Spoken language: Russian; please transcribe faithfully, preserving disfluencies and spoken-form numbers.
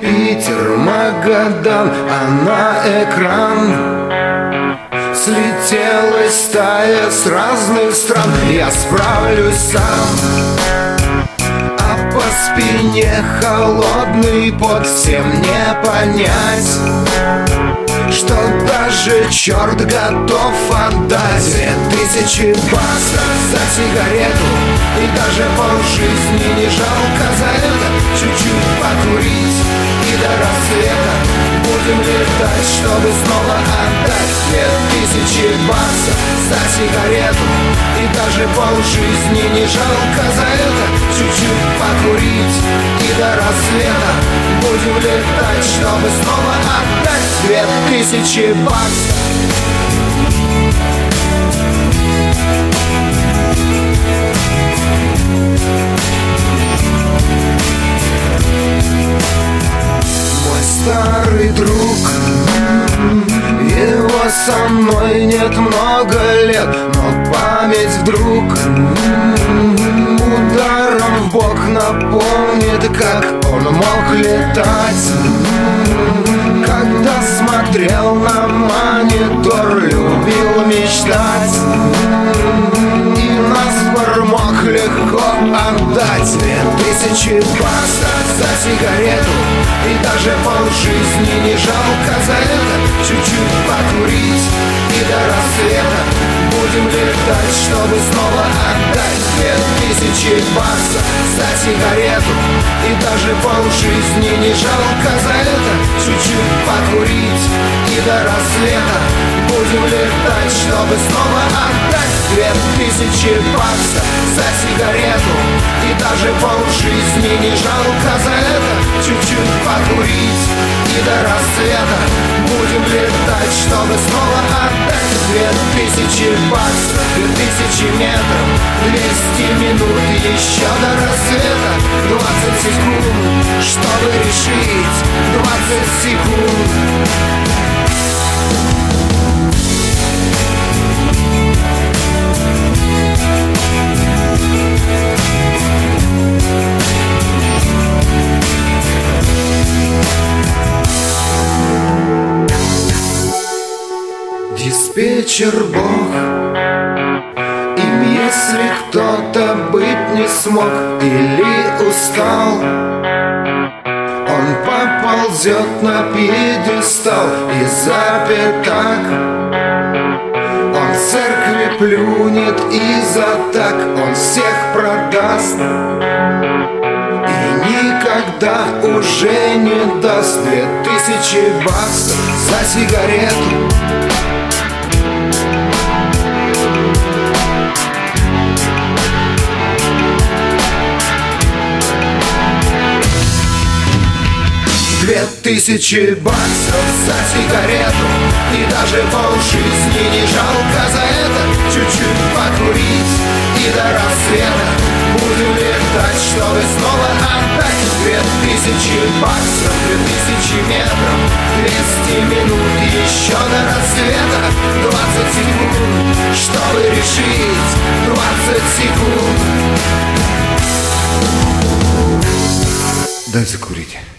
Питер, Магадан, а на экран слетелась стая с разных стран. Я справлюсь сам, а по спине холодный пот. Всем не понять, что даже черт готов отдать две тысячи баксов за сигарету, и даже полжизни не жалко за это. Чуть-чуть покурить и до рассвета будем летать, чтобы снова отдать две тысячи баксов за сигарету, и даже полжизни не жалко за это. Чуть-чуть покурить и до рассвета будем летать, чтобы снова отдать две тысячи баксов. Мой старый друг, его со мной нет много лет, но память вдруг ударом в бок напомнит, как он мог летать. Когда смотрел на монитор, любил мечтать, и наспор мог легко отдать две тысячи баксов за сигарету, и даже полжизни не жалко за это. Чуть-чуть покурить и до рассвета будем летать, чтобы снова отдать две тысячи баксов за сигарету, и даже полжизни не жалко за это. Чуть-чуть покурить и до рассвета будем летать, чтобы снова отдать две тысячи баксов за сигарету, и даже полжизни не жалко за это. Чуть-чуть покурить и до рассвета будем летать, чтобы снова отдать две тысячи баксов. Две тысячи метров, двести минут, еще до рассвета двадцать секунд, чтобы решить, двадцать секунд. Диспетчер Бог, им если кто-то быть не смог или устал, он поползет на пьедестал и запятак. Он в церкви плюнет и за так он всех продаст, и никогда уже не даст две тысячи баксов за сигарету. Две тысячи баксов за сигарету, и даже полжизни не жалко за это. Чуть-чуть покурить и до рассвета будем летать, чтобы снова отдать две тысячи баксов. Две тысячи метров, двести минут, еще до рассвета двадцать секунд, чтобы решить, двадцать секунд. Дай закурить.